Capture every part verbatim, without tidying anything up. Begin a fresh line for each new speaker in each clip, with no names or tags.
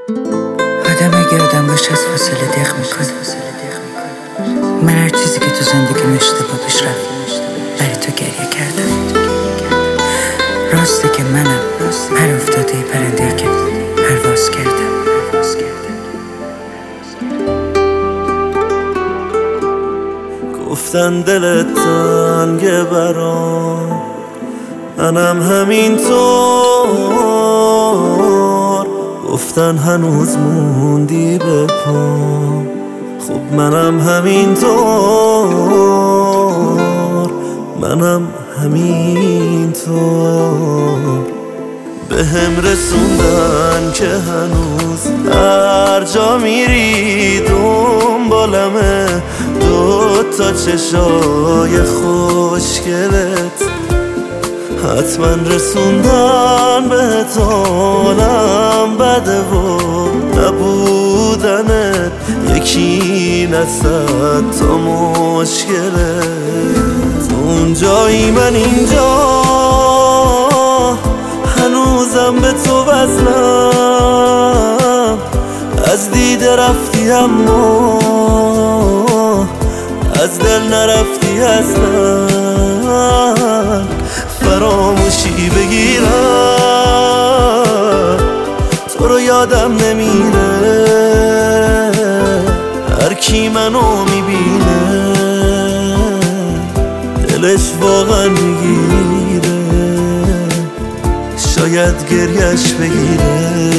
آدم اگه آدم باشه از فاصله دق میکنه. من هر چیزی که تو زندگیم اشتباه پیش رفت برای تو گریه کردم. راسته که منم هر افتاده پرنده که پرواز کردم.
گفتن دلت تنگه برام، منم همینطور. گفتن هنوز موندی به پام، خب منم همینطور. منم همینطور. به هم رسوندن که هنوز هر جا میری دنبالمه. دو تا چشای خوشگلت حتما رسوندن بهت حالم بده و نبودنت یکی نصد تا مشکلت. اونجایی من اینجا، هنوزم به تو وصلم. از دیده رفتی اما از دل نرفتی اصلا. فراموشی بگیرم تو رو یادم نمیره. هر کی منو میبینه دلش واقعا میگیره. شاید گریش بگیره.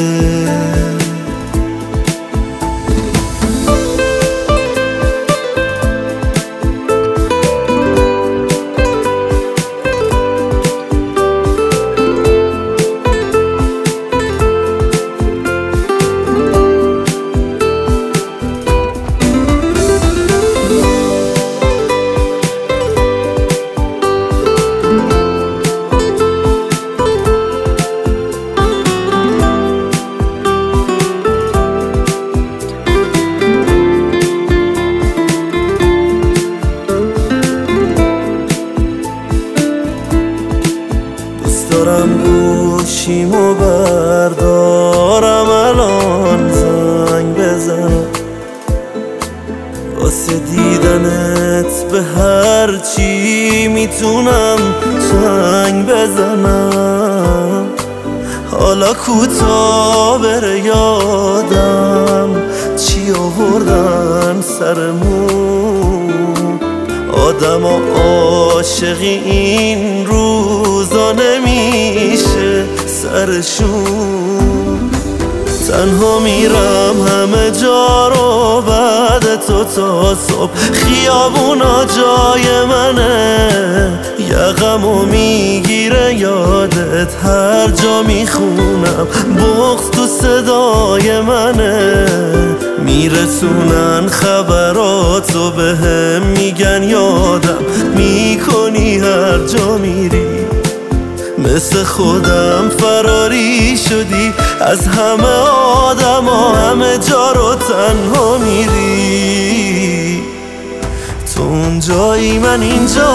دارم گوشیمو بردارم الان زنگ بزنم واسه دیدنت. به هر چی میتونم چنگ بزنم. حالا کوتا بره یادم چی آوردن سرمون. آدم و عاشقی این روزا نمیشه سرشون. تنها میرم همه جا رو بعد تو تا صبح. خیابونا جای منه، یقمو میگیره یادت. هر جا میخونم بغض تو صدای منه. میرسونن خبراتو به هم میگن یادم میکنی هر جا میری. مثل خودم فراری شدی از همه آدم ها، همه جا رو تنها میری. تو اونجایی من اینجا،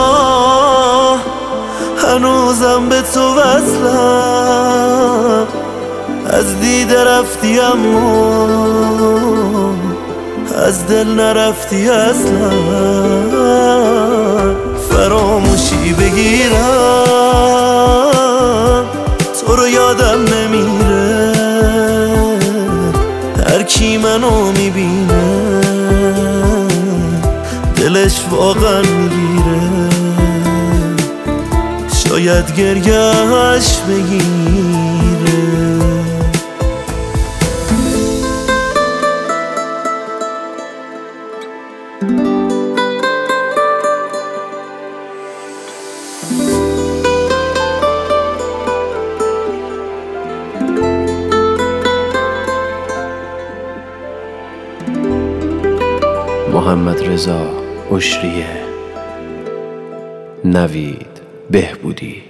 هنوزم به تو وصلم. از دیده رفتی اما از دل نرفتی اصلا. فراموشی بگیرم تو رو یادم نمیره. هر کی منو میبینه دلش واقعا میگیره. شاید گریهش بگیره.
محمد رضا عشریه، نوید بهبودی.